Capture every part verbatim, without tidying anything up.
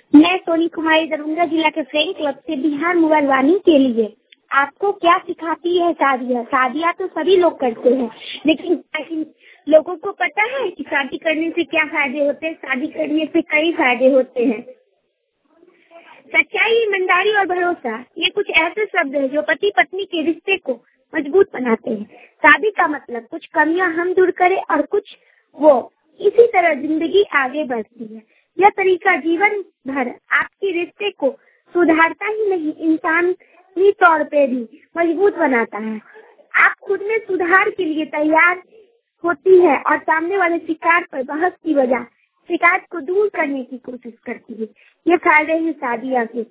मैं सोनी कुमारी दरभंगा जिला के फ्रेंड क्लब से बिहार मोबाइल वाणी के लिए आपको क्या सिखाती है शादियाँ। शादियाँ तो सभी लोग करते हैं, लेकिन लेकिन लोगों को पता है कि शादी करने से क्या फायदे होते हैं। शादी करने से कई फायदे होते हैं। सच्चाई, ईमानदारी और भरोसा, ये कुछ ऐसे शब्द हैं जो पति पत्नी के रिश्ते को मजबूत बनाते हैं। शादी का मतलब कुछ कमियां हम दूर करें और कुछ वो, इसी तरह जिंदगी आगे बढ़ती है। यह तरीका जीवन भर आपके रिश्ते को सुधारता ही नहीं, इंसानी तौर पे भी मजबूत बनाता है। आप खुद में सुधार के लिए तैयार होती है और सामने वाले शिकार पर बहस की वजह शिकायत को दूर करने की कोशिश करती है। ये फायदे हैं शादियाँ के।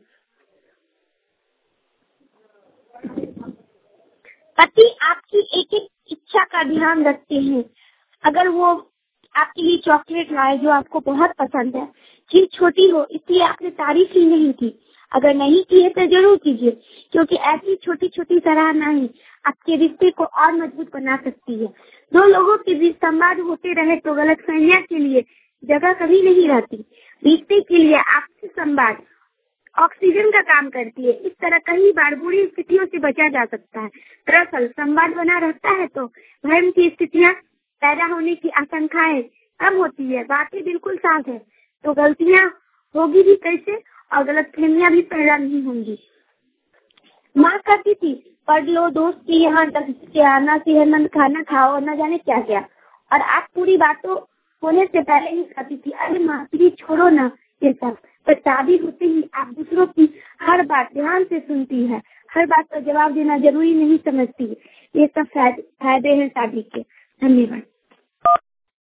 पति आपकी एक एक इच्छा का ध्यान रखते हैं। अगर वो आपके लिए चॉकलेट लाए जो आपको बहुत पसंद है, चीज छोटी हो इसलिए आपने तारीफ ही नहीं की, अगर नहीं की है तो जरूर कीजिए, क्योंकि ऐसी छोटी छोटी सराहना ही आपके रिश्ते को और मजबूत बना सकती है। दो लोगों के बीच संवाद होते रहे तो गलतफहमियां के लिए जगह कभी नहीं रहती। रिश्ते के लिए आपसी संवाद ऑक्सीजन का काम करती है। इस तरह कई बार बुरी स्थितियों से बचा जा सकता है। दरअसल संवाद बना रहता है तो भ्रम की स्थितियां पैदा होने की आशंकाएं कम होती है। बातें बिल्कुल साफ है तो गलतियां होगी भी कैसे और गलतफहमियां भी पैदा नहीं होंगी। माँ कहती थी, पढ़ लो दोस्त की यहाँ तक आना सेहतमंद खाना खाओ और न जाने क्या क्या, और आप पूरी बातों होने से पहले ही कहती थी, अरे माँ प्लीज छोड़ो ना ये सब। पर शादी होते ही आप दूसरों की हर बात ध्यान से सुनती है, हर बात का जवाब देना जरूरी नहीं समझती। ये सब फायदे हैं शादी के। धन्यवाद।